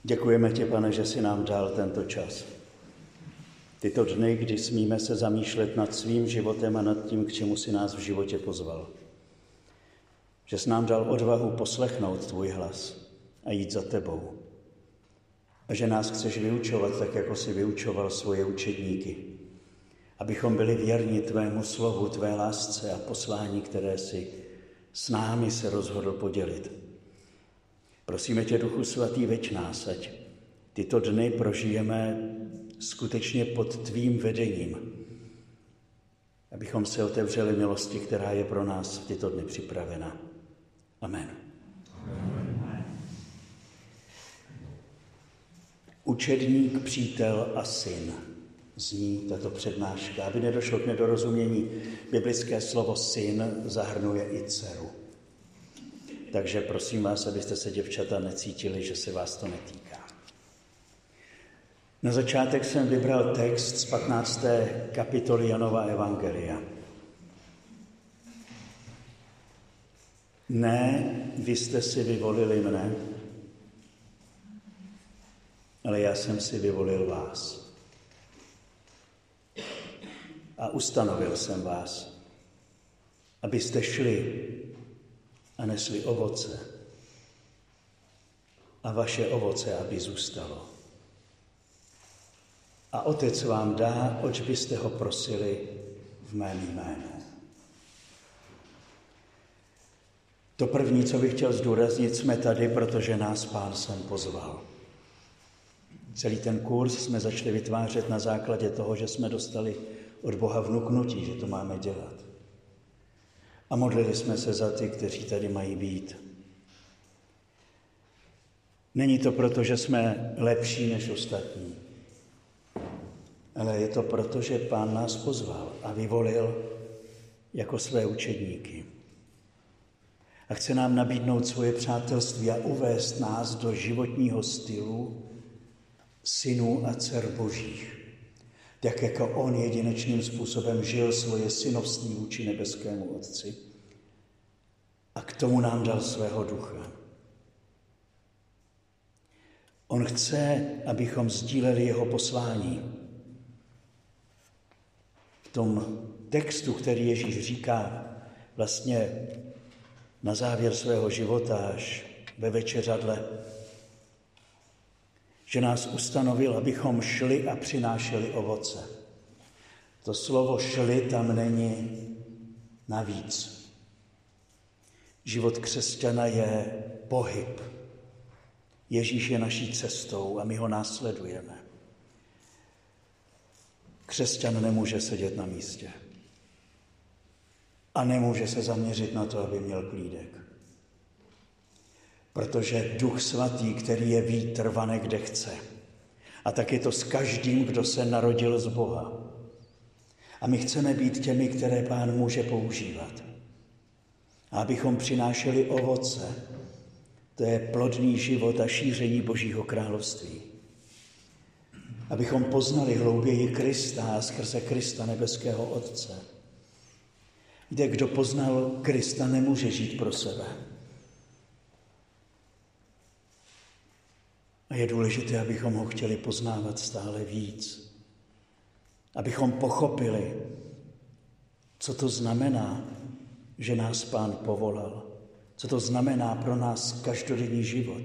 Děkujeme ti, Pane, že jsi nám dal tento čas. Tyto dny, kdy smíme se zamýšlet nad svým životem a nad tím, k čemu jsi nás v životě pozval. Že jsi nám dal odvahu poslechnout tvůj hlas a jít za tebou. A že nás chceš vyučovat tak, jako jsi vyučoval svoje učedníky. Abychom byli věrni tvému slovu, tvé lásce a poslání, které jsi s námi se rozhodl podělit. Prosíme tě, Duchu Svatý, veď nás, ať tyto dny prožijeme skutečně pod tvým vedením. Abychom se otevřeli milosti, která je pro nás v tyto dny připravena. Amen. Učedník, přítel a syn. Zní tato přednáška. Aby nedošlo k nedorozumění, biblické slovo syn zahrnuje i dceru. Takže prosím vás, abyste se, děvčata, necítili, že se vás to netýká. Na začátek jsem vybral text z 15. kapitoly Janova evangelia. Ne, vy jste si vyvolili mne, ale já jsem si vyvolil vás. A ustanovil jsem vás, abyste šli a nesli ovoce. A vaše ovoce, aby zůstalo. A Otec vám dá, oč byste ho prosili v mém jménu. To první, co bych chtěl zdůraznit, jsme tady, protože nás Pán sem pozval. Celý ten kurz jsme začali vytvářet na základě toho, že jsme dostali od Boha vnuknutí, že to máme dělat. A modlili jsme se za ty, kteří tady mají být. Není to proto, že jsme lepší než ostatní, ale je to proto, že Pán nás pozval a vyvolil jako své učedníky. A chce nám nabídnout svoje přátelství a uvést nás do životního stylu synů a dcer božích. Tak jako on jedinečným způsobem žil svoje synovství vůči nebeskému Otci. A k tomu nám dal svého ducha. On chce, abychom sdíleli jeho poslání. V tom textu, který Ježíš říká vlastně na závěr svého života až ve večeřadle, že nás ustanovil, abychom šli a přinášeli ovoce. To slovo šli tam není navíc. Život křesťana je pohyb. Ježíš je naší cestou a my ho následujeme. Křesťan nemůže sedět na místě. A nemůže se zaměřit na to, aby měl klídek. Protože Duch Svatý, který je vítr, vane kde chce. A tak je to s každým, kdo se narodil z Boha. A my chceme být těmi, které Pán může používat. A abychom přinášeli ovoce, to je plodný život a šíření Božího království. Abychom poznali hlouběji Krista a skrze Krista nebeského Otce. Kde kdo poznal Krista, nemůže žít pro sebe. A je důležité, abychom ho chtěli poznávat stále víc. Abychom pochopili, co to znamená, že nás Pán povolal. Co to znamená pro nás každodenní život.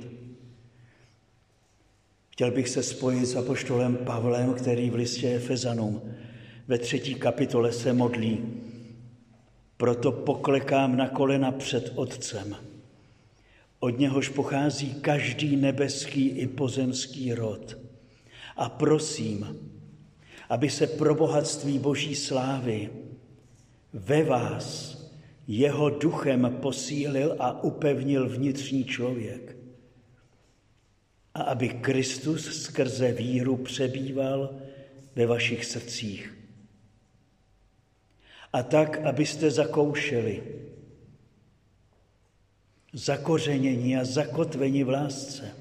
Chtěl bych se spojit s apoštolem Pavlem, který v listě Efezanům ve 3. kapitole se modlí. Proto poklekám na kolena před Otcem. Od něhož pochází každý nebeský i pozemský rod. A prosím, aby se pro bohatství Boží slávy ve vás jeho duchem posílil a upevnil vnitřní člověk. A aby Kristus skrze víru přebýval ve vašich srdcích. A tak, abyste zakoušeli, zakořenění a zakotveni v lásce,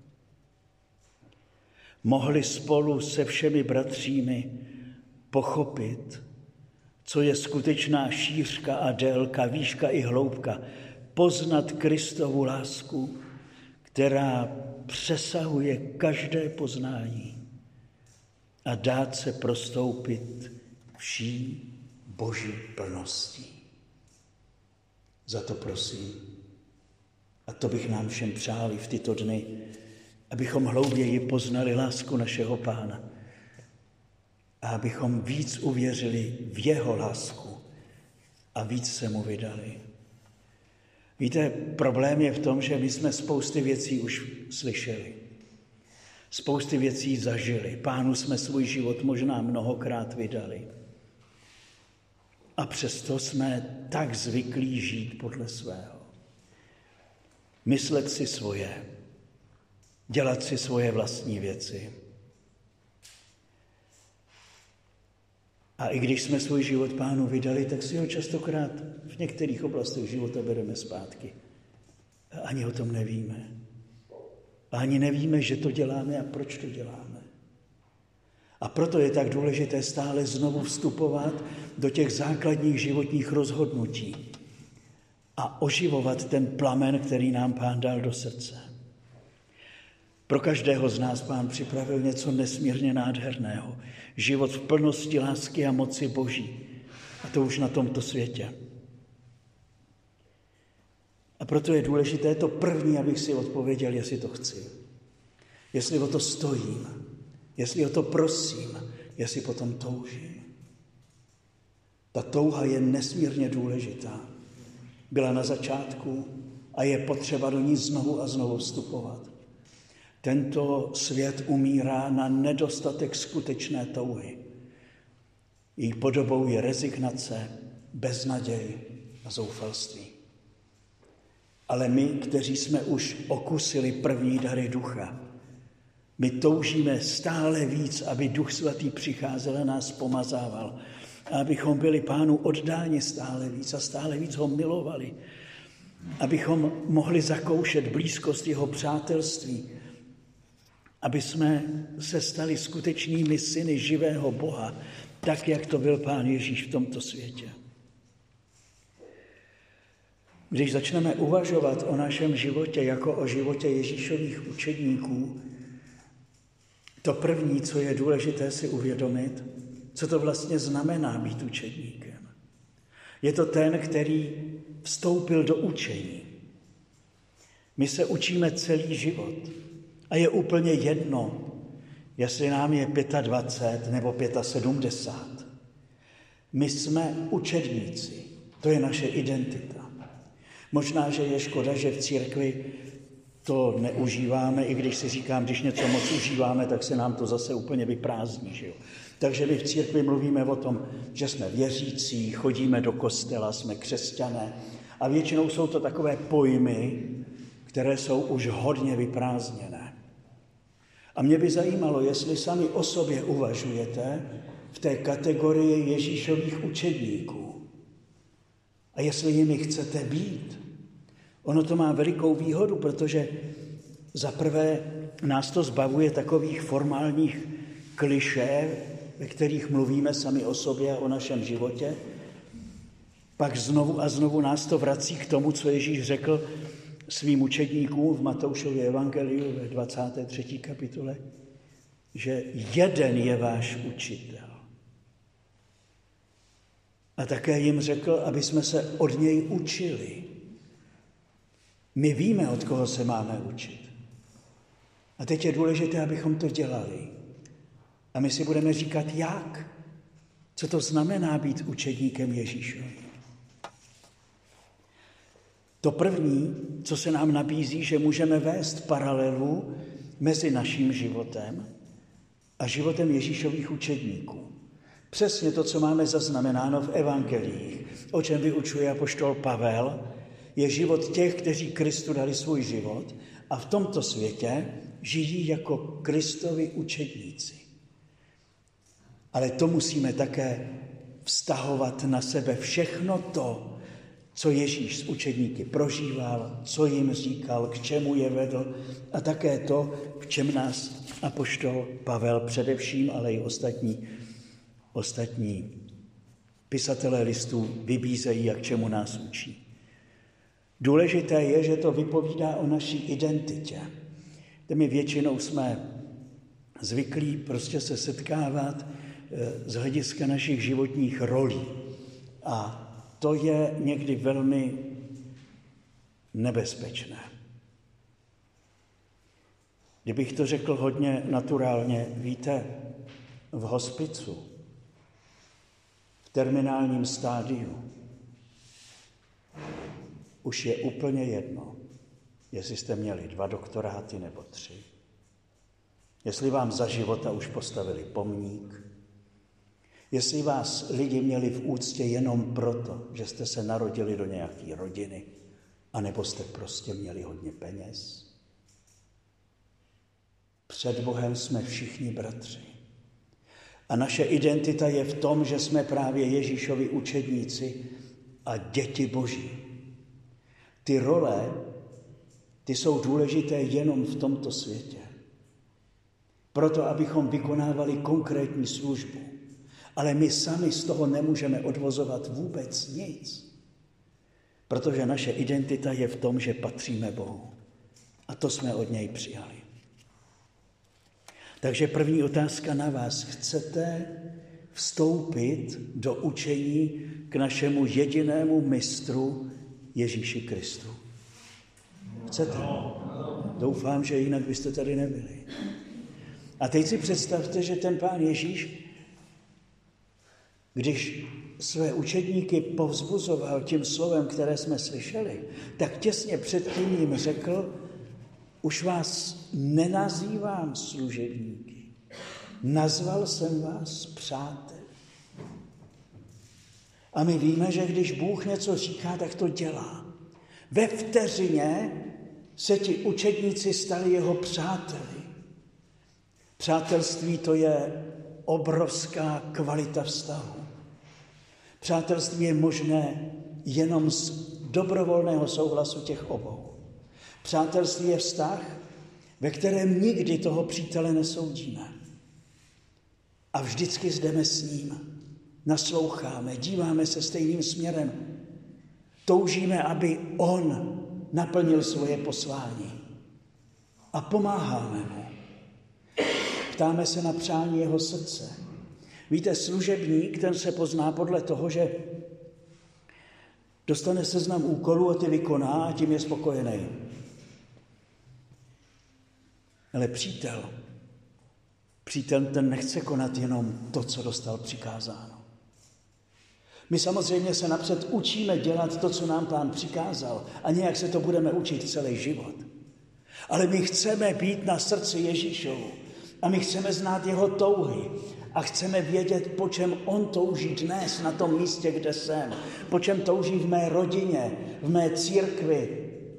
mohli spolu se všemi bratřími pochopit, co je skutečná šířka a délka, výška i hloubka, poznat Kristovu lásku, která přesahuje každé poznání a dát se prostoupit vší Boží plností. Za to prosím, a to bych nám všem přáli v tyto dny, abychom hlouběji poznali lásku našeho Pána a abychom víc uvěřili v jeho lásku a víc se mu vydali. Víte, problém je v tom, že my jsme spousty věcí už slyšeli. Spousty věcí zažili. Pánu jsme svůj život možná mnohokrát vydali. A přesto jsme tak zvyklí žít podle svého. Myslet si svoje. Dělat si svoje vlastní věci. A i když jsme svůj život Pánu vydali, tak si ho častokrát v některých oblastech života bereme zpátky. A ani o tom nevíme. A ani nevíme, že to děláme a proč to děláme. A proto je tak důležité stále znovu vstupovat do těch základních životních rozhodnutí a oživovat ten plamen, který nám Pán dal do srdce. Pro každého z nás Pán připravil něco nesmírně nádherného. Život v plnosti lásky a moci Boží. A to už na tomto světě. A proto je důležité to první, abych si odpověděl, jestli to chci. Jestli o to stojím. Jestli o to prosím. Jestli potom toužím. Ta touha je nesmírně důležitá. Byla na začátku a je potřeba do ní znovu a znovu vstupovat. Tento svět umírá na nedostatek skutečné touhy. Její podobou je rezignace, beznaděj a zoufalství. Ale my, kteří jsme už okusili první dary ducha, my toužíme stále víc, aby Duch Svatý přicházel a nás pomazával. A abychom byli Pánu oddáni stále víc a stále víc ho milovali. Abychom mohli zakoušet blízkost jeho přátelství. Aby jsme se stali skutečnými syny živého Boha, tak, jak to byl Pán Ježíš v tomto světě. Když začneme uvažovat o našem životě jako o životě Ježíšových učedníků, to první, co je důležité si uvědomit, co to vlastně znamená být učedníkem. Je to ten, který vstoupil do učení. My se učíme celý život a je úplně jedno, jestli nám je 25 nebo 75. My jsme učedníci, to je naše identita. Možná, že je škoda, že v církvi to neužíváme, i když si říkám, když něco moc užíváme, tak se nám to zase úplně vyprázdní. Že jo? Takže my v církvi mluvíme o tom, že jsme věřící, chodíme do kostela, jsme křesťané a většinou jsou to takové pojmy, které jsou už hodně vyprázdněné. A mě by zajímalo, jestli sami o sobě uvažujete v té kategorii Ježíšových učedníků a jestli jimi chcete být. Ono to má velikou výhodu, protože za prvé nás to zbavuje takových formálních klišé, ve kterých mluvíme sami o sobě a o našem životě. Pak znovu a znovu nás to vrací k tomu, co Ježíš řekl svým učedníkům v Matoušově evangeliu ve 23. kapitole, že jeden je váš učitel. A také jim řekl, aby jsme se od něj učili. My víme, od koho se máme učit. A teď je důležité, abychom to dělali. A my si budeme říkat, jak? Co to znamená být učedníkem Ježíšovým? To první, co se nám nabízí, že můžeme vést paralelu mezi naším životem a životem Ježíšových učedníků. Přesně to, co máme zaznamenáno v evangeliích, o čem vyučuje apoštol Pavel, je život těch, kteří Kristu dali svůj život a v tomto světě žijí jako Kristovi učedníci. Ale to musíme také vztahovat na sebe všechno to, co Ježíš s učedníky prožíval, co jim říkal, k čemu je vedl a také to, v čem nás apoštol Pavel především, ale i ostatní pisatelé listů vybízejí a k čemu nás učí. Důležité je, že to vypovídá o naší identitě. My většinou jsme zvyklí prostě se setkávat z hlediska našich životních rolí. A to je někdy velmi nebezpečné. Kdybych to řekl hodně naturálně, víte, v hospicu, v terminálním stádiu, už je úplně jedno, jestli jste měli 2 doktoráty nebo 3. Jestli vám za života už postavili pomník, jestli vás lidi měli v úctě jenom proto, že jste se narodili do nějaké rodiny, anebo jste prostě měli hodně peněz. Před Bohem jsme všichni bratři. A naše identita je v tom, že jsme právě Ježíšovi učedníci a děti Boží. Ty role, ty jsou důležité jenom v tomto světě. Proto, abychom vykonávali konkrétní službu. Ale my sami z toho nemůžeme odvozovat vůbec nic. Protože naše identita je v tom, že patříme Bohu. A to jsme od něj přijali. Takže první otázka na vás. Chcete vstoupit do učení k našemu jedinému mistru Ježíši Kristu? Chcete? Doufám, že jinak byste tady nebyli. A teď si představte, že ten Pán Ježíš, když své učedníky povzbuzoval tím slovem, které jsme slyšeli, tak těsně předtím jim řekl, už vás nenazývám služebníky, nazval jsem vás přáteli. A my víme, že když Bůh něco říká, tak to dělá. Ve vteřině se ti učedníci stali jeho přáteli. Přátelství to je obrovská kvalita vztahu. Přátelství je možné jenom z dobrovolného souhlasu těch obou. Přátelství je vztah, ve kterém nikdy toho přítele nesoudíme. A vždycky jdeme s ním, nasloucháme, díváme se stejným směrem. Toužíme, aby on naplnil svoje poslání. A pomáháme mu. Ptáme se na přání jeho srdce. Víte, služebník, ten se pozná podle toho, že dostane seznam úkolů a ty vykoná a tím je spokojený. Ale přítel ten nechce konat jenom to, co dostal přikázáno. My samozřejmě se napřed učíme dělat to, co nám Pán přikázal a nějak se to budeme učit celý život. Ale my chceme být na srdci Ježíšovu a my chceme znát jeho touhy a chceme vědět, po čem on touží dnes na tom místě, kde jsem, po čem touží v mé rodině, v mé církvi,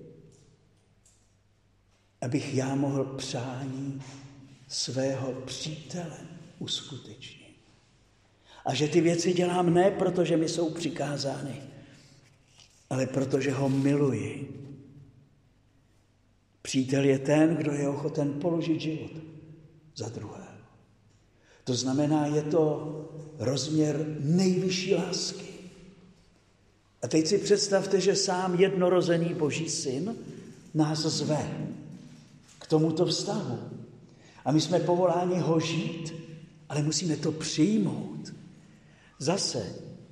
abych já mohl přání svého přítele uskutečnit. A že ty věci dělám ne proto, že mi jsou přikázány, ale protože ho miluji. Přítel je ten, kdo je ochoten položit život za druhé. To znamená, je to rozměr nejvyšší lásky. A teď si představte, že sám jednorozený Boží syn nás zve k tomuto vztahu. A my jsme povoláni ho žít, ale musíme to přijmout. Zase,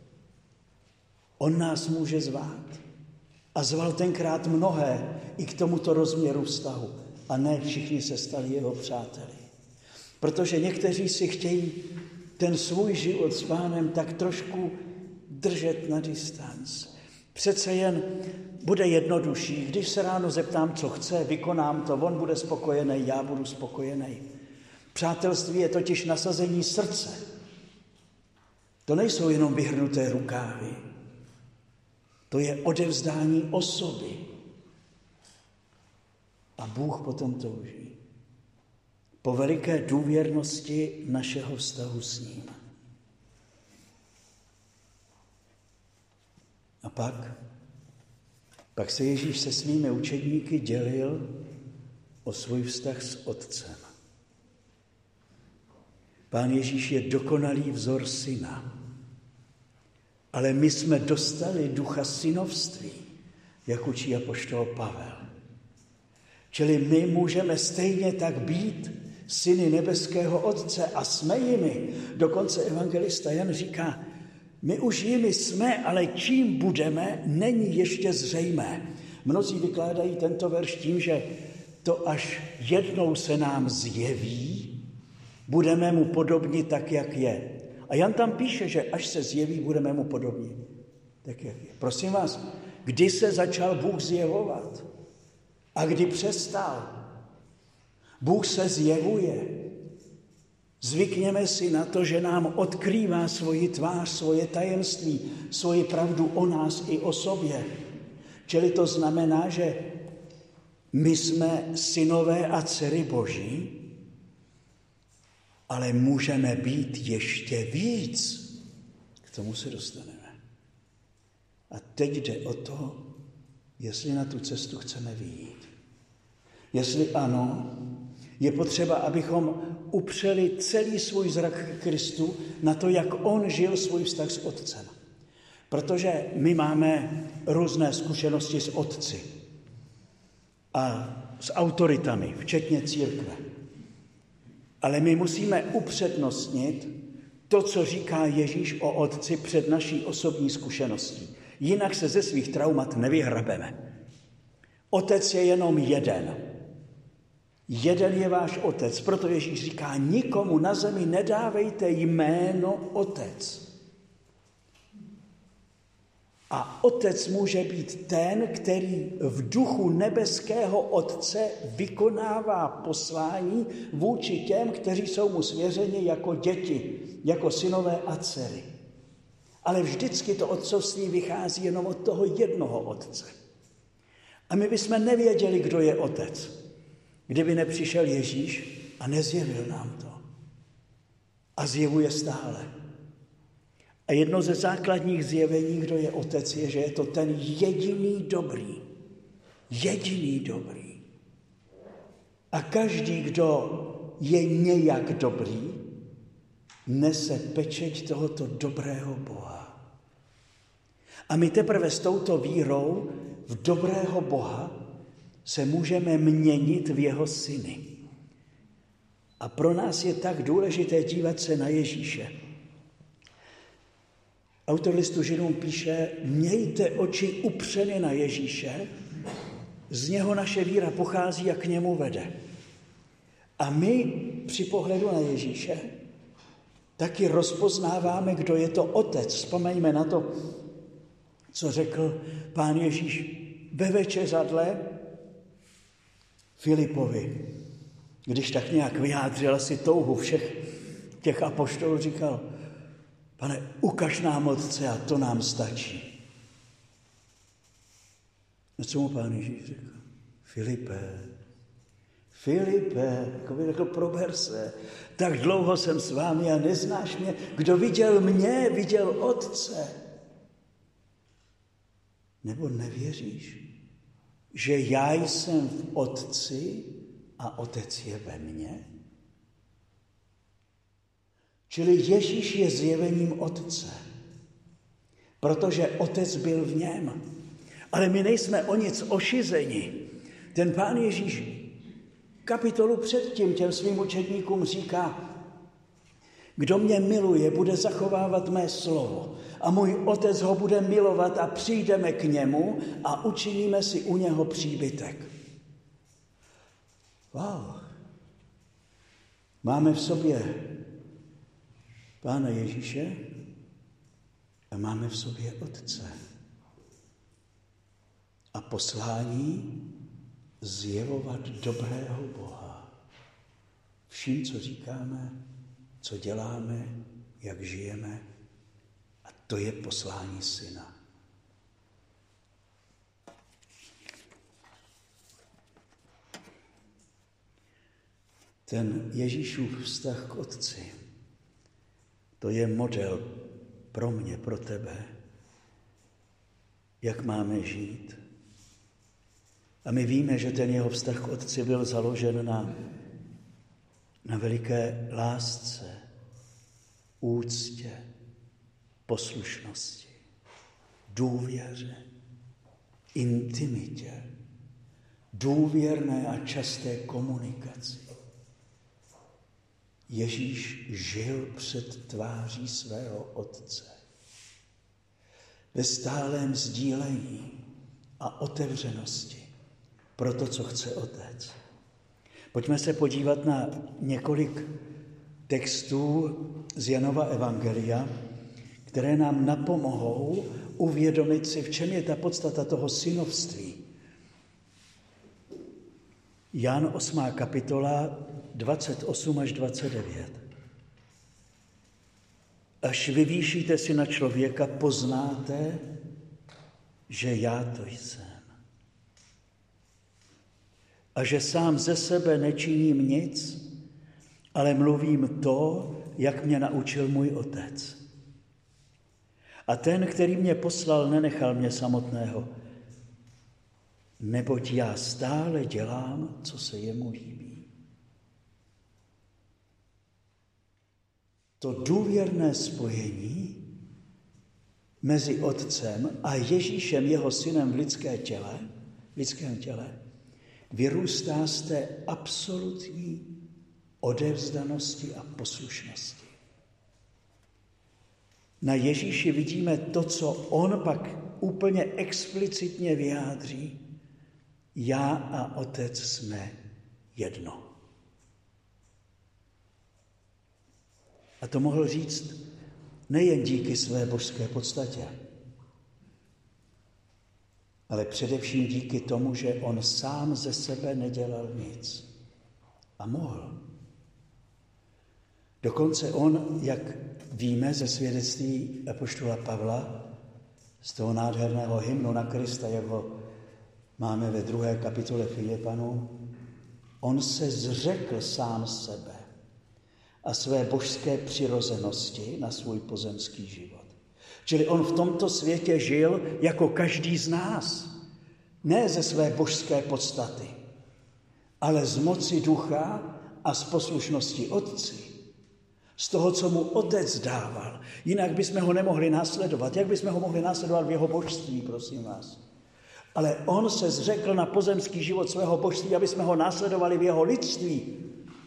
on nás může zvát. A zval tenkrát mnohé i k tomuto rozměru vztahu. A ne všichni se stali jeho přáteli. Protože někteří si chtějí ten svůj život s Pánem tak trošku držet na distanc. Přece jen bude jednodušší, když se ráno zeptám, co chce, vykonám to, on bude spokojený, já budu spokojený. Přátelství je totiž nasazení srdce. To nejsou jenom vyhrnuté rukávy. To je odevzdání osoby. A Bůh potom touží po veliké důvěrnosti našeho vztahu s ním. A pak se Ježíš se svými učedníky dělil o svůj vztah s Otcem. Pán Ježíš je dokonalý vzor syna, ale my jsme dostali ducha synovství. jak učí apoštol Pavel. Čili my můžeme stejně tak být syny nebeského Otce a jsme jimi. Dokonce evangelista Jan říká, my už jimi jsme, ale čím budeme, není ještě zřejmé. Mnozí vykládají tento verš tím, že to až jednou se nám zjeví, budeme mu podobni tak, jak je. A Jan tam píše, že až se zjeví, budeme mu podobni tak, jak je. Prosím vás, kdy se začal Bůh zjevovat? A kdy přestal? Bůh se zjevuje. Zvykněme si na to, že nám odkrývá svoji tvář, svoje tajemství, svoji pravdu o nás i o sobě. Čili to znamená, že my jsme synové a dcery Boží, ale můžeme být ještě víc. K tomu se dostaneme. A teď jde o to, jestli na tu cestu chceme vyjít. Jestli ano, je potřeba, abychom upřeli celý svůj zrak k Kristu na to, jak on žil svůj vztah s Otcem. Protože my máme různé zkušenosti s otci a s autoritami, včetně církve. Ale my musíme upřednostnit to, co říká Ježíš o Otci před naší osobní zkušeností. Jinak se ze svých traumat nevyhrabeme. Otec je jenom jeden. Jeden je váš Otec. Proto Ježíš říká, nikomu na zemi nedávejte jméno Otec. A Otec může být ten, který v duchu nebeského Otce vykonává poslání vůči těm, kteří jsou mu svěřeni jako děti, jako synové a dcery. Ale vždycky to otcovství vychází jenom od toho jednoho Otce. A my bychom nevěděli, kdo je Otec, kdyby nepřišel Ježíš a nezjevil nám to. A zjevuje stále. A jedno ze základních zjevení, kdo je Otec, je, že je to ten jediný dobrý. Jediný dobrý. A každý, kdo je nějak dobrý, nese pečeť tohoto dobrého Boha. A my teprve s touto vírou v dobrého Boha se můžeme měnit v jeho syny. A pro nás je tak důležité dívat se na Ježíše. Autor listu Židům píše, mějte oči upřeny na Ježíše, z něho naše víra pochází a k němu vede. A my při pohledu na Ježíše taky rozpoznáváme, kdo je to Otec. Vzpomeňme na to, co řekl Pán Ježíš ve večeřadle Filipovi. Když tak nějak vyjádřil si touhu všech těch apoštolů, říkal, Pane, ukaž nám Otce a to nám stačí. A co mu Pán Ježíš řekl? Filipe, jako by řekl, prober se, tak dlouho jsem s vámi a neznáš mě. Kdo viděl mě, viděl Otce. Nebo nevěříš, že já jsem v Otci a Otec je ve mně? Čili Ježíš je zjevením Otce, protože Otec byl v něm. Ale my nejsme o nic ošizeni. Ten Pán Ježíš kapitolu předtím těm svým učedníkům říká, kdo mě miluje, bude zachovávat mé slovo a můj Otec ho bude milovat a přijdeme k němu a učiníme si u něho příbytek. Wow. Máme v sobě Pána Ježíše a máme v sobě Otce. A poslání zjevovat dobrého Boha. Vším, co říkáme, co děláme, jak žijeme. A to je poslání Syna. Ten Ježíšův vztah k Otci, to je model pro mě, pro tebe, jak máme žít. A my víme, že ten jeho vztah k Otci byl založen na veliké lásce, úctě, poslušnosti, důvěře. intimitě, důvěrné a časté komunikaci. Ježíš žil před tváří svého Otce. Ve stálém sdílení a otevřenosti pro to, co chce Otec. Pojďme se podívat na několik textů z Janova evangelia, které nám napomohou uvědomit si, v čem je ta podstata toho synovství. Jan 8. kapitola 28 až 29. Až vyvýšíte Syna člověka, poznáte, že já to jsem. A že sám ze sebe nečiním nic, ale mluvím to, jak mě naučil můj Otec. A ten, který mě poslal, nenechal mě samotného, neboť já stále dělám, co se jemu líbí. To důvěrné spojení mezi Otcem a Ježíšem, jeho synem v lidském těle, vyrůstá z té absolutní odevzdanosti a poslušnosti. Na Ježíši vidíme to, co on pak úplně explicitně vyjádří. Já a Otec jsme jedno. A to mohl říct nejen díky své božské podstatě, ale především díky tomu, že on sám ze sebe nedělal nic. A mohl. Dokonce on, jak víme ze svědectví apoštola Pavla, z toho nádherného hymnu na Krista, jak ho máme ve 2. kapitole Filipanů, on se zřekl sám sebe a své božské přirozenosti na svůj pozemský život. Čili on v tomto světě žil jako každý z nás. Ne ze své božské podstaty, ale z moci ducha a z poslušnosti Otci. Z toho, co mu Otec dával. Jinak bychom ho nemohli následovat. Jak bychom ho mohli následovat v jeho božství, prosím vás? Ale on se zřekl na pozemský život svého božství, aby jsme ho následovali v jeho lidství.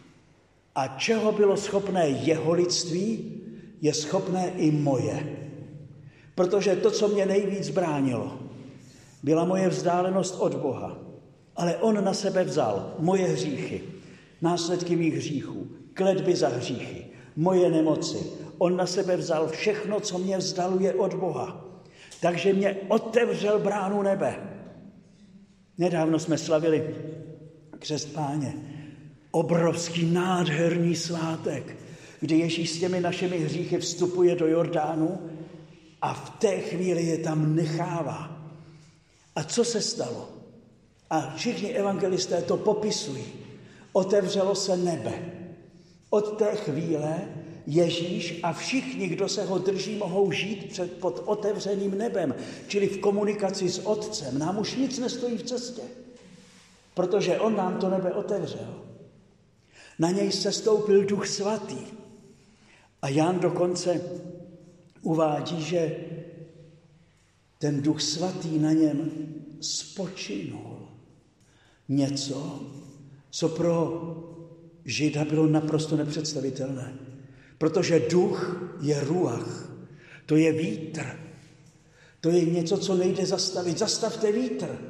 A čeho bylo schopné jeho lidství, je schopné i moje. Protože to, co mě nejvíc bránilo, byla moje vzdálenost od Boha. Ale on na sebe vzal moje hříchy, následky mých hříchů, kletby za hříchy, moje nemoci. On na sebe vzal všechno, co mě vzdaluje od Boha. Takže mě otevřel bránu nebe. Nedávno jsme slavili křest Páně. Obrovský nádherný svátek, kdy Ježíš s těmi našimi hříchy vstupuje do Jordánu a v té chvíli je tam nechává. A co se stalo? A všichni evangelisté to popisují. Otevřelo se nebe. Od té chvíle Ježíš a všichni, kdo se ho drží, mohou žít pod otevřeným nebem, čili v komunikaci s Otcem. Nám už nic nestojí v cestě, protože on nám to nebe otevřel. Na něj sestoupil Duch Svatý. A Jan dokonce uvádí, že ten Duch Svatý na něm spočinul. Něco, co pro Žida bylo naprosto nepředstavitelné. Protože duch je ruach, to je vítr. To je něco, co nejde zastavit. Zastavte vítr.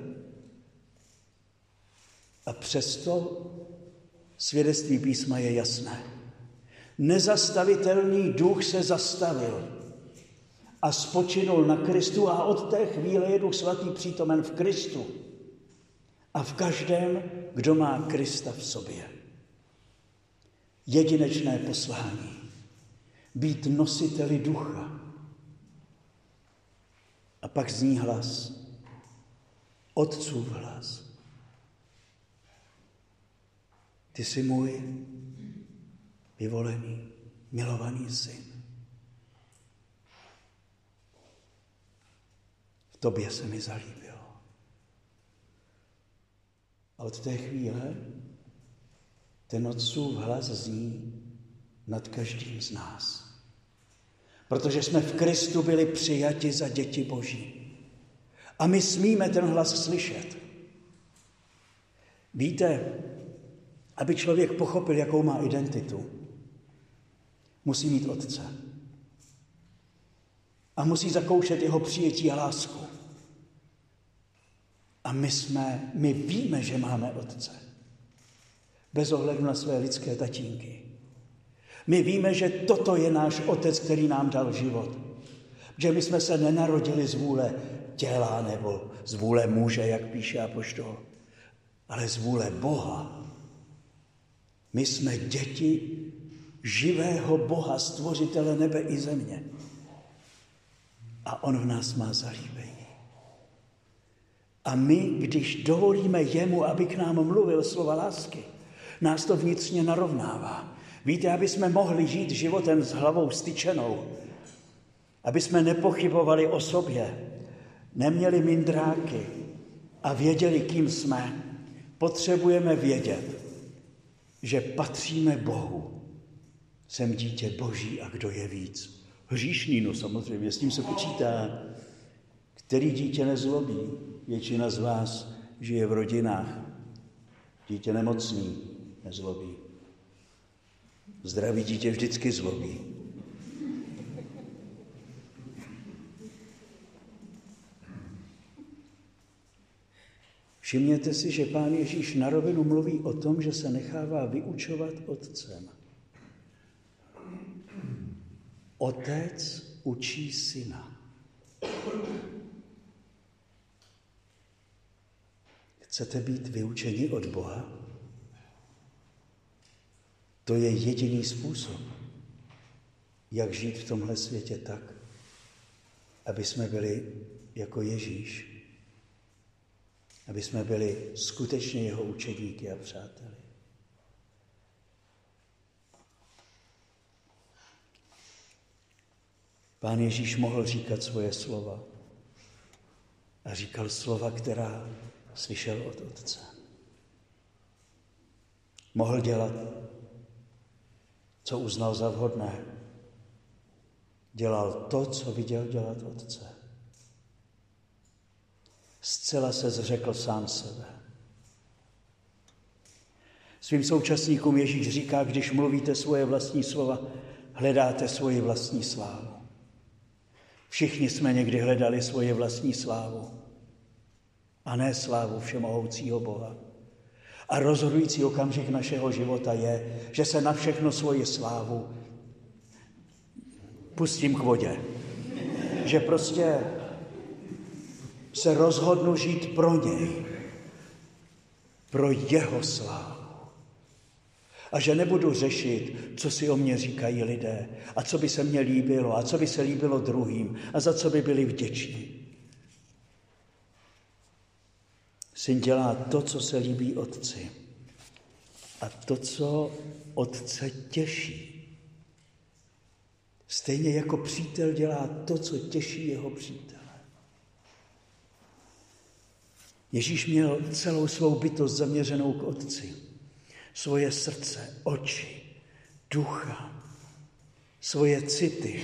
A přesto svědectví písma je jasné. Nezastavitelný duch se zastavil a spočinul na Kristu a od té chvíle je Duch Svatý přítomen v Kristu a v každém, kdo má Krista v sobě. Jedinečné poslání. Být nositeli ducha. A pak zní hlas. Otcův hlas. Ty jsi můj vyvolený, milovaný syn. V tobě se mi zalíbil. A od té chvíle ten Otcův hlas zní nad každým z nás. Protože jsme v Kristu byli přijati za děti Boží. A my smíme ten hlas slyšet. Víte, aby člověk pochopil, jakou má identitu, musí mít otce. A musí zakoušet jeho přijetí a lásku. A my víme, že máme otce. Bez ohledu na své lidské tatínky. My víme, že toto je náš otec, který nám dal život. Že my jsme se nenarodili z vůle těla nebo z vůle muže, jak píše apoštol, ale z vůle Boha. My jsme děti živého Boha, stvořitele nebe i země. A on v nás má zalíbení. A my, když dovolíme jemu, aby k nám mluvil slova lásky, nás to vnitřně narovnává. Víte, aby jsme mohli žít životem s hlavou styčenou, aby jsme nepochybovali o sobě, neměli mindráky a věděli, kým jsme, potřebujeme vědět, že patříme Bohu. Jsem dítě Boží a kdo je víc? Hříšný, no samozřejmě, s tím se počítá. Který dítě nezlobí? Většina z vás žije v rodinách. Dítě nemocný nezlobí. Zdravý dítě vždycky zlobí. Všimněte si, že Pán Ježíš na rovinu mluví o tom, že se nechává vyučovat otcem. Otec učí syna. Chcete být vyučeni od Boha? To je jediný způsob, jak žít v tomhle světě tak, aby jsme byli jako Ježíš. Aby jsme byli skutečně jeho učedníky a přáteli. Pán Ježíš mohl říkat svoje slova. A říkal slova, která slyšel od Otce. Mohl dělat, co uznal za vhodné. Dělal to, co viděl dělat Otce. Zcela se zřekl sám sebe. Svým současníkům Ježíš říká, když mluvíte svoje vlastní slova, hledáte svoji vlastní slávu. Všichni jsme někdy hledali svoje vlastní slávu a ne slávu všemohoucího Boha. A rozhodující okamžik našeho života je, že se na všechno svoji slávu pustím k vodě. Že prostě se rozhodnu žít pro něj, pro jeho slávu. A že nebudu řešit, co si o mě říkají lidé a co by se mně líbilo a co by se líbilo druhým a za co by byli vděční. Syn dělá to, co se líbí otci a to, co otce těší. Stejně jako přítel dělá to, co těší jeho přítele. Ježíš měl celou svou bytost zaměřenou k otci. Svoje srdce, oči, ducha, svoje city.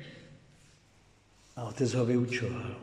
A otec ho vyučoval.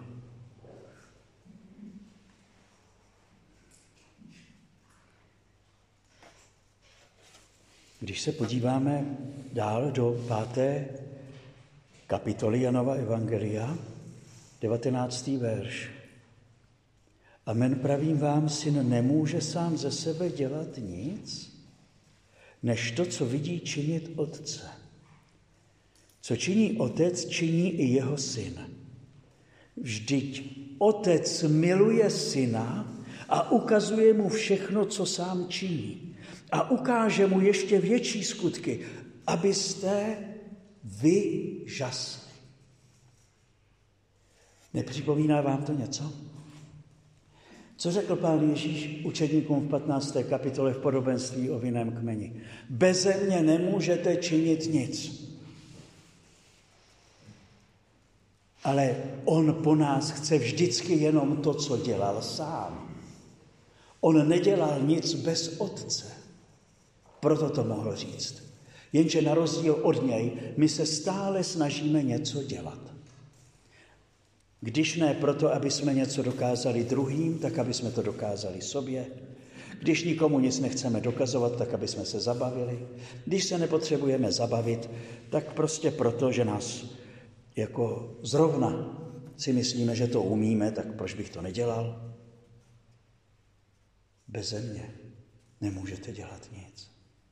Když se podíváme dál do 5. kapitoly Janova evangelia, 19. verš. Amen, pravím vám, syn nemůže sám ze sebe dělat nic, než to, co vidí činit otce. Co činí otec, činí i jeho syn. Vždyť otec miluje syna a ukazuje mu všechno, co sám činí. A ukáže mu ještě větší skutky, abyste vy žasli. Nepřipomíná vám to něco? Co řekl Pán Ježíš učedníkům v 15. kapitole v podobenství o vinném kmeni? Beze mě nemůžete činit nic. Ale on po nás chce vždycky jenom to, co dělal sám. On nedělal nic bez otce. Proto to mohl říct. Jenže na rozdíl od něj, my se stále snažíme něco dělat. Když ne proto, aby jsme něco dokázali druhým, tak aby jsme to dokázali sobě. Když nikomu nic nechceme dokazovat, tak aby jsme se zabavili. Když se nepotřebujeme zabavit, tak prostě proto, že nás jako zrovna si myslíme, že to umíme, tak proč bych to nedělal? Beze mě nemůžete dělat nic.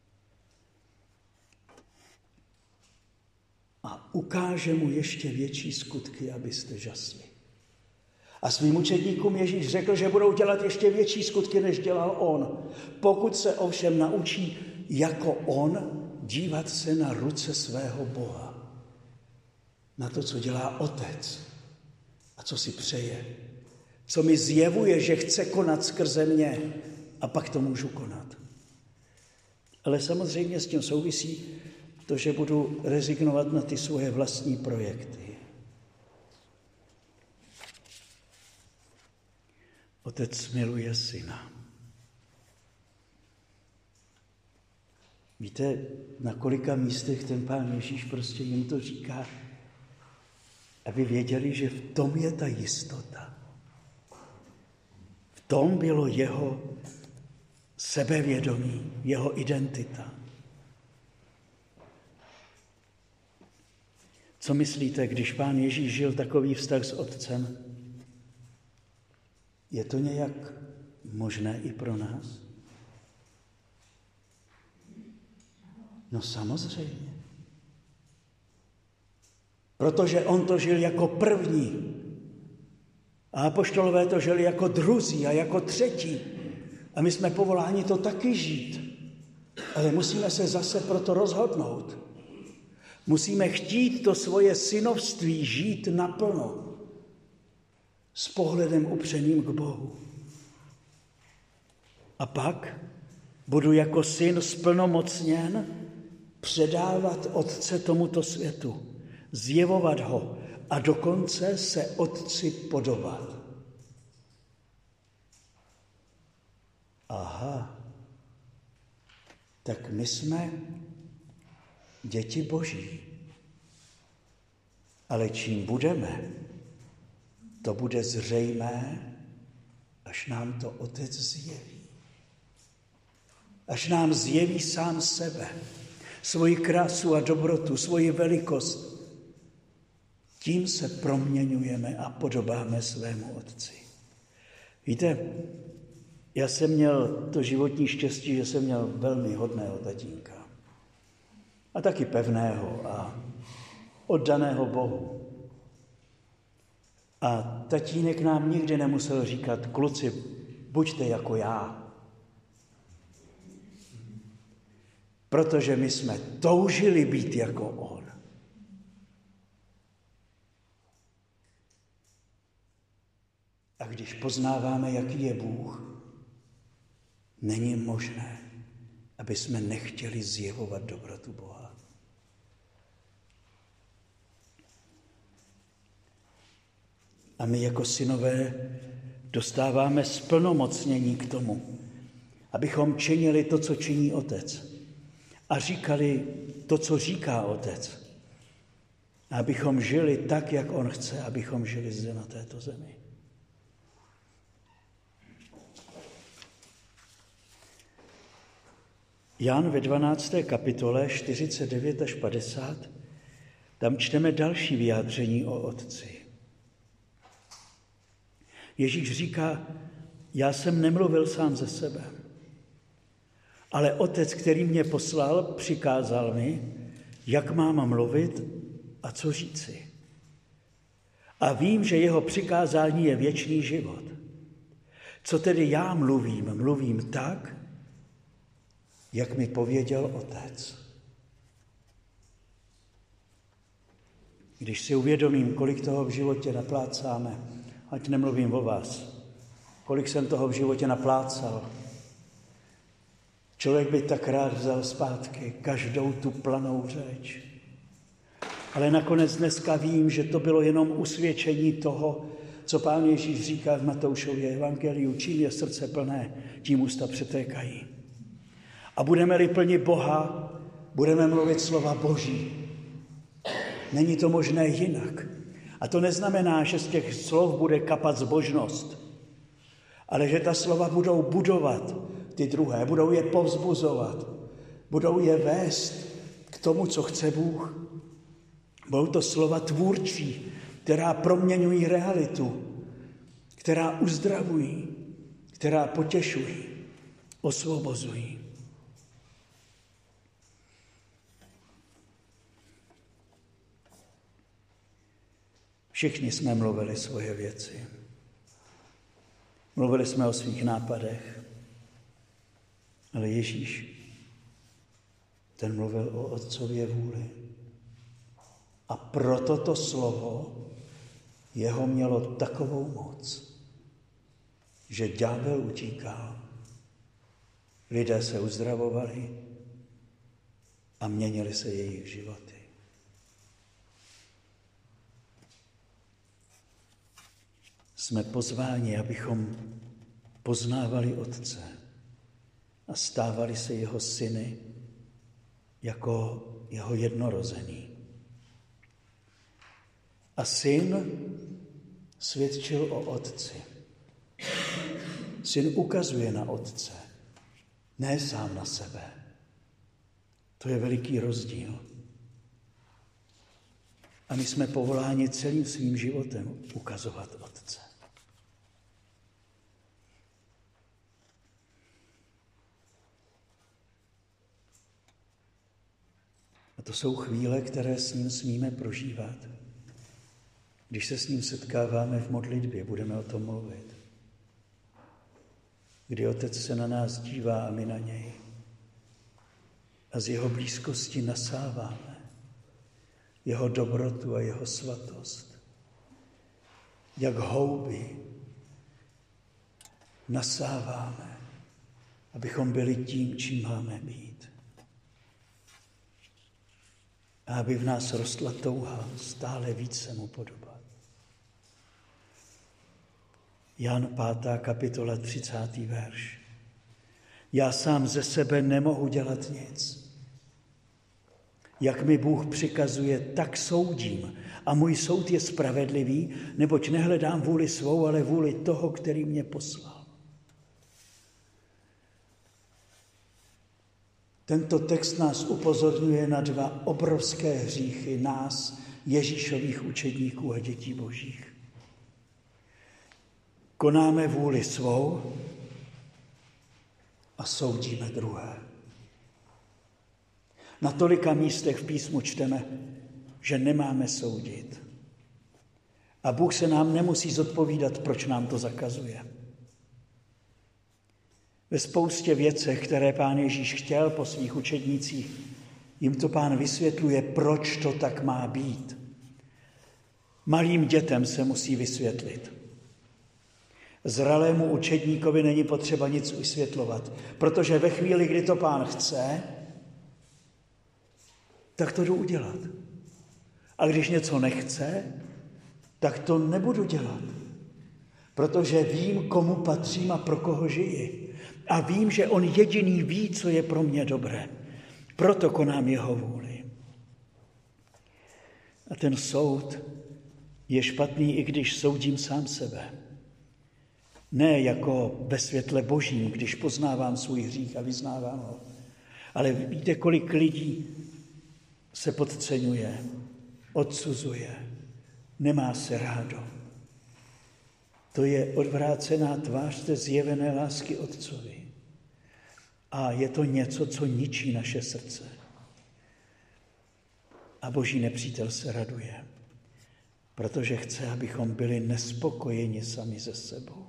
A ukáže mu ještě větší skutky, abyste žasli. A svým učedníkům Ježíš řekl, že budou dělat ještě větší skutky, než dělal on. Pokud se ovšem naučí jako on dívat se na ruce svého Boha. Na to, co dělá Otec a co si přeje. Co mi zjevuje, že chce konat skrze mě a pak to můžu konat. Ale samozřejmě s tím souvisí to, že budu rezignovat na ty svoje vlastní projekty. Otec miluje syna. Víte, na kolika místech ten Pán Ježíš prostě jim to říká, aby věděli, že v tom je ta jistota. V tom bylo jeho sebevědomí, jeho identita. Co myslíte, když Pán Ježíš žil takový vztah s Otcem? Je to nějak možné i pro nás? No samozřejmě. Protože on to žil jako první. A apoštolové to žili jako druzí a jako třetí. A my jsme povoláni to taky žít. Ale musíme se zase proto rozhodnout. Musíme chtít to svoje synovství žít naplno. S pohledem upřeným k Bohu. A pak budu jako syn splnomocněn předávat Otce tomuto světu, zjevovat ho a dokonce se Otci podobat. Aha, tak my jsme děti Boží. Ale čím budeme, to bude zřejmé, až nám to Otec zjeví. Až nám zjeví sám sebe, svoji krásu a dobrotu, svoji velikost. Tím se proměňujeme a podobáme svému Otci. Víte, já jsem měl to životní štěstí, že jsem měl velmi hodného tatínka. A taky pevného a oddaného Bohu. A tatínek nám nikdy nemusel říkat, kluci, buďte jako já. Protože my jsme toužili být jako on. A když poznáváme, jaký je Bůh, není možné, aby jsme nechtěli zjevovat dobrotu Boha. A my jako synové dostáváme splnomocnění k tomu, abychom činili to, co činí Otec. A říkali to, co říká Otec. A abychom žili tak, jak on chce, abychom žili zde na této zemi. Jan ve 12. kapitole 49 až 50, tam čteme další vyjádření o Otci. Ježíš říká, já jsem nemluvil sám ze sebe, ale Otec, který mě poslal, přikázal mi, jak mám mluvit a co říci. A vím, že jeho přikázání je věčný život. Co tedy já mluvím? Mluvím tak, jak mi pověděl Otec. Když si uvědomím, kolik toho v životě naplácáme, ať nemluvím o vás, kolik jsem toho v životě naplácal, člověk by tak rád vzal zpátky každou tu planou řeč. Ale nakonec dneska vím, že to bylo jenom usvědčení toho, co Pán Ježíš říká v Matoušově evangeliu, čím je srdce plné, tím ústa přetékají. A budeme-li plni Boha, budeme mluvit slova Boží. Není to možné jinak. A to neznamená, že z těch slov bude kapat zbožnost, ale že ta slova budou budovat ty druhé, budou je povzbuzovat, budou je vést k tomu, co chce Bůh. Budou to slova tvůrčí, která proměňují realitu, která uzdravují, která potěšují, osvobozují. Všichni jsme mluvili svoje věci. Mluvili jsme o svých nápadech, ale Ježíš, ten mluvil o Otcově vůli. A proto to slovo jeho mělo takovou moc, že ďábel utíkal, lidé se uzdravovali a měnily se jejich životy. Jsme pozváni, abychom poznávali Otce a stávali se jeho syny jako jeho jednorozený. A syn svědčil o Otci. Syn ukazuje na Otce, ne sám na sebe. To je veliký rozdíl. A my jsme povoláni celým svým životem ukazovat Otce. A to jsou chvíle, které s ním smíme prožívat. Když se s ním setkáváme v modlitbě, budeme o tom mluvit. Kdy Otec se na nás dívá a my na něj. A z jeho blízkosti nasáváme jeho dobrotu a jeho svatost. Jak houby nasáváme, abychom byli tím, čím máme být. A aby v nás rostla touha stále více mu podobat. Jan 5. kapitola 30. verš. Já sám ze sebe nemohu dělat nic. Jak mi Bůh přikazuje, tak soudím. A můj soud je spravedlivý, neboť nehledám vůli svou, ale vůli toho, který mě poslal. Tento text nás upozorňuje na dva obrovské hříchy nás, Ježíšových učedníků a dětí božích. Konáme vůli svou a soudíme druhé. Na tolika místech v písmu čteme, že nemáme soudit. A Bůh se nám nemusí zodpovídat, proč nám to zakazuje. Ve spoustě věcech, které Pán Ježíš chtěl po svých učednících, jim to Pán vysvětluje, proč to tak má být. Malým dětem se musí vysvětlit. Zralému učedníkovi není potřeba nic vysvětlovat, protože ve chvíli, kdy to Pán chce, tak to jdu udělat. A když něco nechce, tak to nebudu dělat, protože vím, komu patřím a pro koho žiji. A vím, že on jediný ví, co je pro mě dobré. Proto konám jeho vůli. A ten soud je špatný, i když soudím sám sebe. Ne jako ve světle božím, když poznávám svůj hřích a vyznávám ho. Ale víte, kolik lidí se podceňuje, odsuzuje, nemá se rádo. To je odvrácená tvář té zjevené lásky Otcovi. A je to něco, co ničí naše srdce. A boží nepřítel se raduje, protože chce, abychom byli nespokojeni sami se sebou.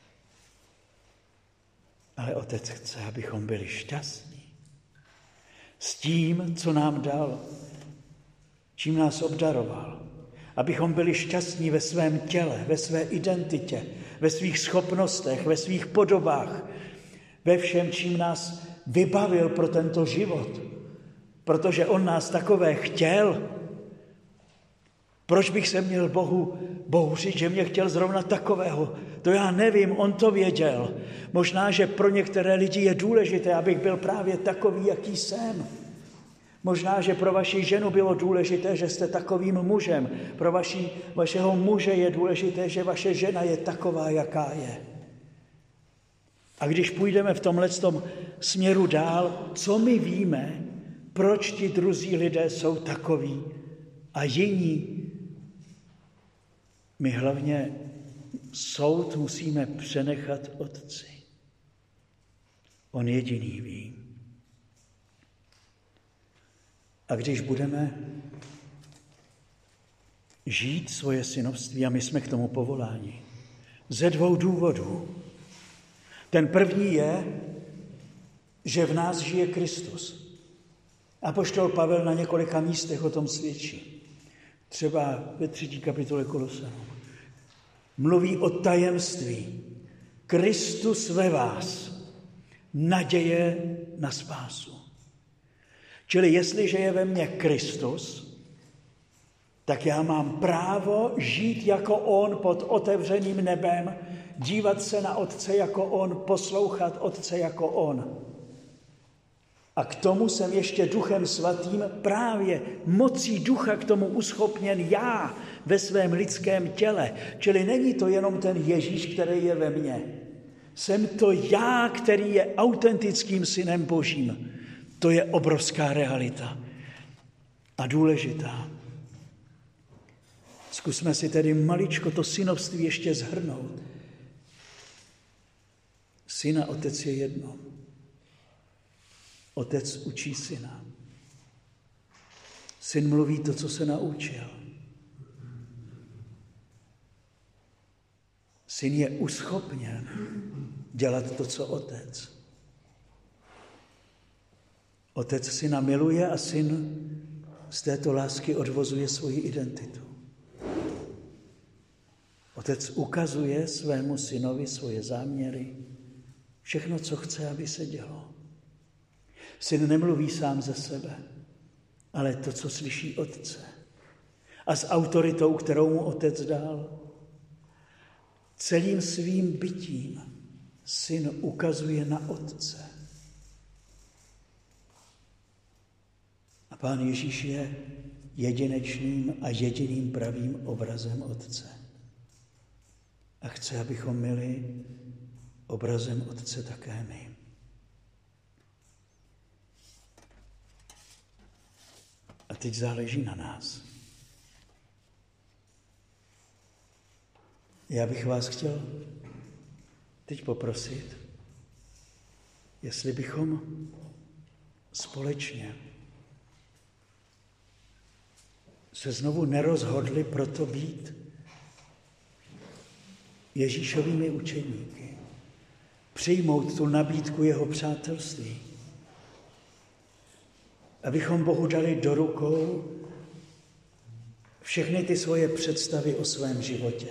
Ale Otec chce, abychom byli šťastní s tím, co nám dal, čím nás obdaroval. Abychom byli šťastní ve svém těle, ve své identitě, ve svých schopnostech, ve svých podobách, ve všem, čím nás vybavil pro tento život. Protože on nás takové chtěl. Proč bych se měl Bohu říct, že mě chtěl zrovna takového? To já nevím, on to věděl. Možná, že pro některé lidi je důležité, abych byl právě takový, jaký jsem. Možná, že pro vaši ženu bylo důležité, že jste takovým mužem. Pro vašeho muže je důležité, že vaše žena je taková, jaká je. A když půjdeme v tomhletom směru dál, co my víme, proč ti druzí lidé jsou takoví a jiní? My hlavně soud musíme přenechat Otci. On jediný ví. A když budeme žít svoje synovství, a my jsme k tomu povoláni, ze 2 důvodů. Ten první je, že v nás žije Kristus. Apoštol Pavel na několika místech o tom svědčí. Třeba ve 3. kapitole Kolosanům. Mluví o tajemství. Kristus ve vás, naděje na spásu. Čili jestliže je ve mně Kristus, tak já mám právo žít jako on pod otevřeným nebem, dívat se na Otce jako on, poslouchat Otce jako on. A k tomu jsem ještě Duchem Svatým právě mocí Ducha k tomu uschopněn já ve svém lidském těle. Čili není to jenom ten Ježíš, který je ve mně. Jsem to já, který je autentickým synem Božím. To je obrovská realita a důležitá. Zkusme si tedy maličko to synovství ještě shrnout. Syn a Otec je jedno. Otec učí syna. Syn mluví to, co se naučil. Syn je uschopněn dělat to, co otec. Otec syna miluje a syn z této lásky odvozuje svoji identitu. Otec ukazuje svému synovi svoje záměry, všechno, co chce, aby se dělo. Syn nemluví sám ze sebe, ale to, co slyší otce. A s autoritou, kterou mu otec dal. Celým svým bytím syn ukazuje na otce. A Pán Ježíš je jedinečným a jediným pravým obrazem otce. A chce, abychom byli obrazem otce také my. A teď záleží na nás. Já bych vás chtěl teď poprosit, jestli bychom společně se znovu nerozhodli proto být Ježíšovými učeníky, přijmout tu nabídku jeho přátelství, abychom Bohu dali do rukou všechny ty svoje představy o svém životě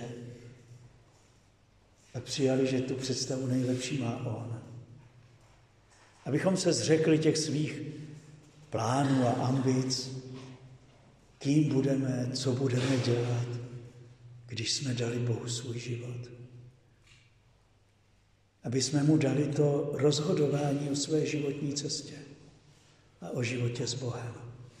a přijali, že tu představu nejlepší má on. Abychom se zřekli těch svých plánů a ambic, kým budeme, co budeme dělat, když jsme dali Bohu svůj život. Aby jsme mu dali to rozhodování o své životní cestě a o životě s Bohem.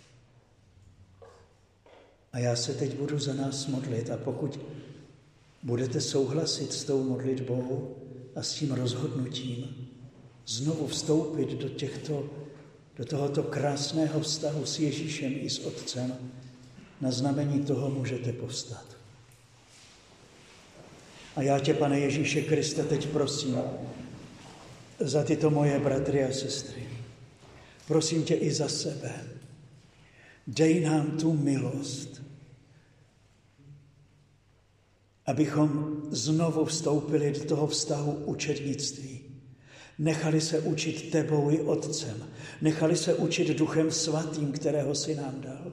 A já se teď budu za nás modlit a pokud budete souhlasit s tou modlitbou a s tím rozhodnutím znovu vstoupit do tohoto krásného vztahu s Ježíšem i s Otcem, na znamení toho můžete povstat. A já tě, Pane Ježíše Kriste, teď prosím za tyto moje bratry a sestry. Prosím tě i za sebe. Dej nám tu milost, abychom znovu vstoupili do toho vztahu učednictví. Nechali se učit tebou i Otcem. Nechali se učit Duchem Svatým, kterého jsi nám dal.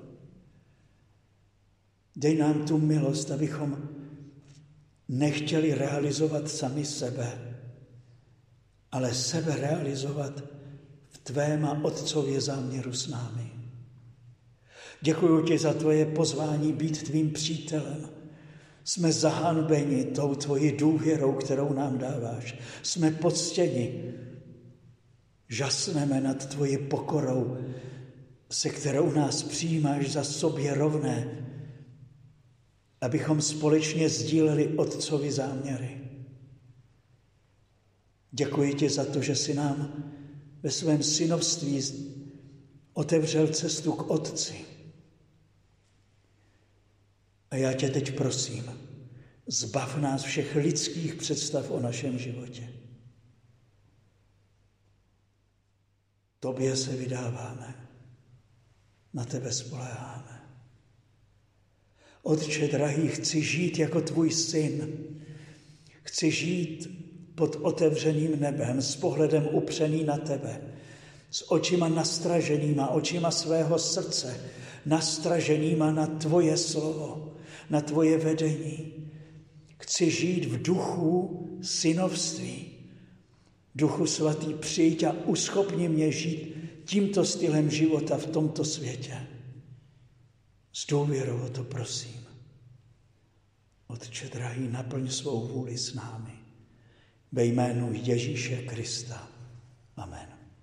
Dej nám tu milost, abychom nechtěli realizovat sami sebe, ale sebe realizovat v tvém a Otcově záměru s námi. Děkuji ti za tvoje pozvání být tvým přítelem. Jsme zahanbeni tou tvojí důvěrou, kterou nám dáváš. Jsme poctěni. Žasneme nad tvojí pokorou, se kterou nás přijímáš za sobě rovné, abychom společně sdíleli Otcovi záměry. Děkuji ti za to, že jsi nám ve svém synovství otevřel cestu k Otci. A já tě teď prosím, zbav nás všech lidských představ o našem životě. Tobě se vydáváme, na tebe spoléháme. Otče drahý, chci žít jako tvůj syn. Chci žít pod otevřeným nebem, s pohledem upřený na tebe, s očima nastraženýma, očima svého srdce, nastraženýma na tvoje slovo, na tvoje vedení. Chci žít v duchu synovství. Duchu svatý, přijď a uschopni mě žít tímto stylem života v tomto světě. S důvěrou o to prosím. Otče drahý, naplň svou vůli s námi. Ve jménu Ježíše Krista. Amen.